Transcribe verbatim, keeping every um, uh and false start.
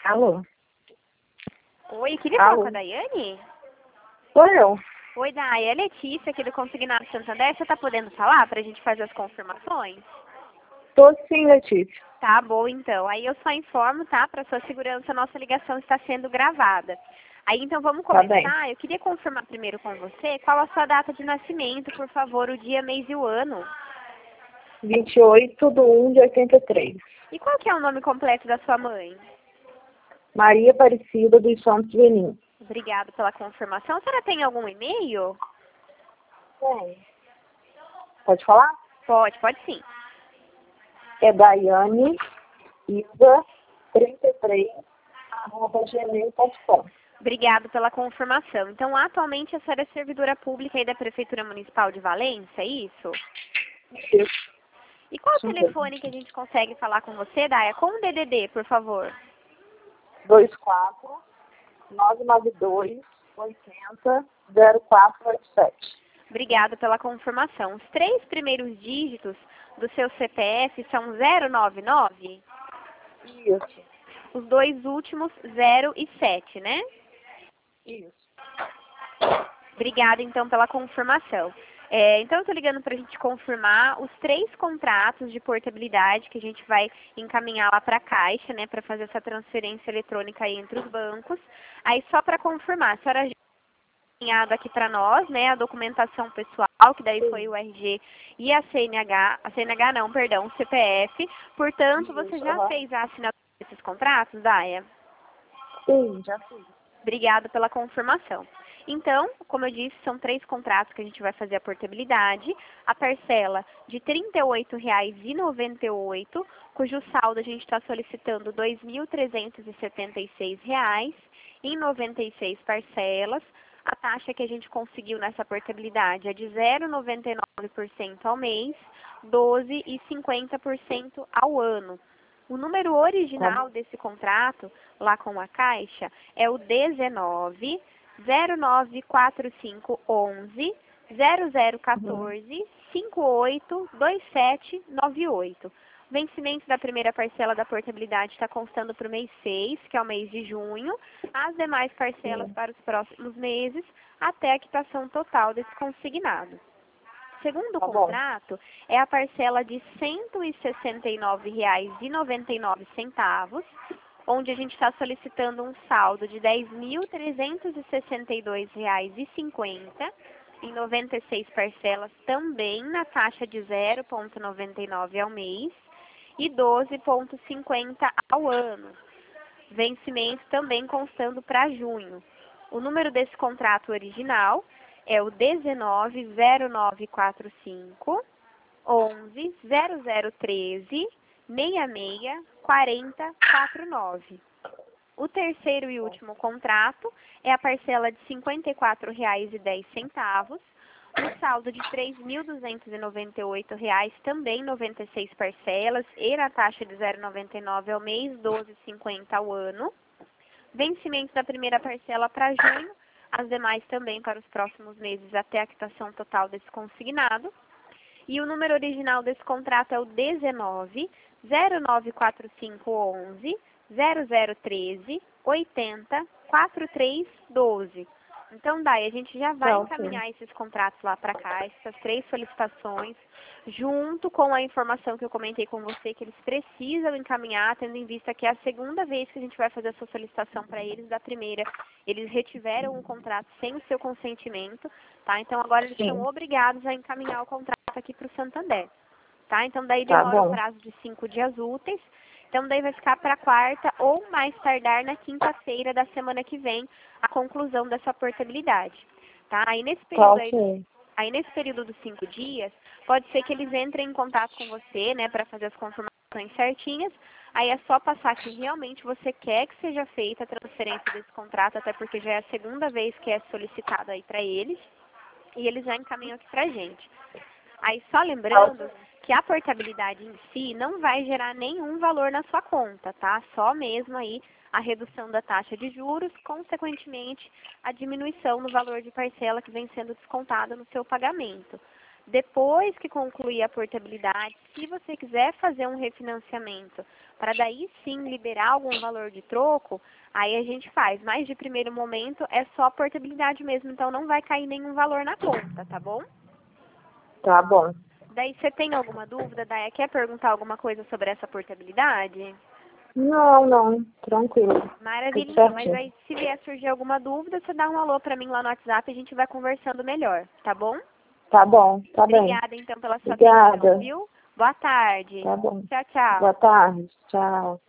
Alô? Oi, queria falar Alô? com a Daiane? Sou eu. Oi, Dai, é Letícia aqui do Consignado Santander. Você tá podendo falar pra gente fazer as confirmações? Tô sim, Letícia. Tá bom, então. Aí eu só informo, tá? Pra sua segurança, nossa ligação está sendo gravada. Aí, então, vamos Tá bem. começar. Eu queria confirmar primeiro com você qual a sua data de nascimento, por favor, o dia, mês e o ano. vinte e oito de um de oitenta e três. E qual que é o nome completo da sua mãe? Maria Aparecida dos Santos Benim. Obrigada pela confirmação. A senhora tem algum e-mail? Tem. Pode falar? Pode, pode sim. É Daiane Isa trinta e três arroba gmail ponto com. Obrigada pela confirmação. Então, atualmente a senhora é servidora pública aí da Prefeitura Municipal de Valência, é isso? Isso. E qual o Isso mesmo. telefone que a gente consegue falar com você, Daia? Com o D D D, por favor. dois quatro nove nove dois oitenta zero quatro oito sete. Obrigada pela confirmação. Os três primeiros dígitos do seu C P F são zero nove nove? Isso. Os dois últimos, zero e sete, né? Isso. Obrigada, então, pela confirmação. É, então, eu estou ligando para a gente confirmar os três contratos de portabilidade que a gente vai encaminhar lá para a Caixa, né, para fazer essa transferência eletrônica aí entre os bancos. Aí, só para confirmar, a senhora já encaminhado aqui para nós, né, a documentação pessoal, que daí foi o R G e a C N H, a C N H não, perdão, o C P F. Portanto, você Isso. já Uhum. fez a assinatura desses contratos, Daia? Sim, já fiz. Obrigada pela confirmação. Então, como eu disse, são três contratos que a gente vai fazer a portabilidade. A parcela de trinta e oito reais e noventa e oito centavos, cujo saldo a gente está solicitando dois mil trezentos e setenta e seis reais em noventa e seis parcelas. A taxa que a gente conseguiu nessa portabilidade é de zero vírgula noventa e nove por cento ao mês, doze vírgula cinquenta por cento ao ano. O número original desse contrato, lá com a Caixa, é o dezenove, zero nove quatro cinco onze, zero zero quatorze, cinco oito dois sete nove oito. O vencimento da primeira parcela da portabilidade está constando para o mês seis, que é o mês de junho. As demais parcelas Sim. para os próximos meses, até a quitação total desse consignado. Segundo o Tá bom. contrato, é a parcela de cento e sessenta e nove reais e noventa e nove centavos, onde a gente está solicitando um saldo de dez mil trezentos e sessenta e dois reais e cinquenta centavos, em noventa e seis parcelas também na taxa de zero vírgula noventa e nove ao mês e doze vírgula cinquenta ao ano. Vencimento também constando para junho. O número desse contrato original é o dezenove, zero nove quatro cinco, onze, zero zero treze, sessenta e seis, quarenta, quarenta e nove. O terceiro e último contrato é a parcela de cinquenta e quatro reais e dez centavos, no saldo de três mil duzentos e noventa e oito reais, também noventa e seis parcelas, e na taxa de zero vírgula noventa e nove ao mês, doze vírgula cinquenta ao ano. Vencimento da primeira parcela para junho, as demais também para os próximos meses até a quitação total desse consignado. E o número original desse contrato é o dezenove, zero nove quatro cinco onze, zero zero treze, oitenta, quarenta e três doze. Então, Dai, a gente já vai Não, encaminhar sim. esses contratos lá para cá, essas três solicitações, junto com a informação que eu comentei com você, que eles precisam encaminhar, tendo em vista que é a segunda vez que a gente vai fazer essa solicitação para eles. Da primeira, eles retiveram o contrato sem o seu consentimento, tá? Então, agora eles Sim. são obrigados a encaminhar o contrato aqui para o Santander, tá? Então, daí Tá demora o bom. prazo de cinco dias úteis. Então, daí vai ficar para quarta ou mais tardar na quinta-feira da semana que vem a conclusão dessa portabilidade, tá? Aí nesse Tá período aí, ok. aí nesse período dos cinco dias, pode ser que eles entrem em contato com você, né, para fazer as confirmações certinhas. Aí é só passar que realmente você quer que seja feita a transferência desse contrato, até porque já é a segunda vez que é solicitado aí para eles, e eles já encaminham aqui pra gente. Aí só lembrando que a portabilidade em si não vai gerar nenhum valor na sua conta, tá? Só mesmo aí a redução da taxa de juros, consequentemente a diminuição no valor de parcela que vem sendo descontada no seu pagamento. Depois que concluir a portabilidade, se você quiser fazer um refinanciamento, para daí sim liberar algum valor de troco, aí a gente faz. Mas de primeiro momento é só a portabilidade mesmo, então não vai cair nenhum valor na conta, tá bom? Tá bom. Daí você tem alguma dúvida, Daia? Quer perguntar alguma coisa sobre essa portabilidade? Não, não. Tranquilo. Maravilha, Tudo então. Mas certinho. aí se vier surgir alguma dúvida, você dá um alô para mim lá no WhatsApp e a gente vai conversando melhor, tá bom? Tá bom, tá bem. Obrigada, então, pela sua Obrigada. atenção, viu? Boa tarde. Tá bom. Tchau, tchau. Boa tarde. Tchau.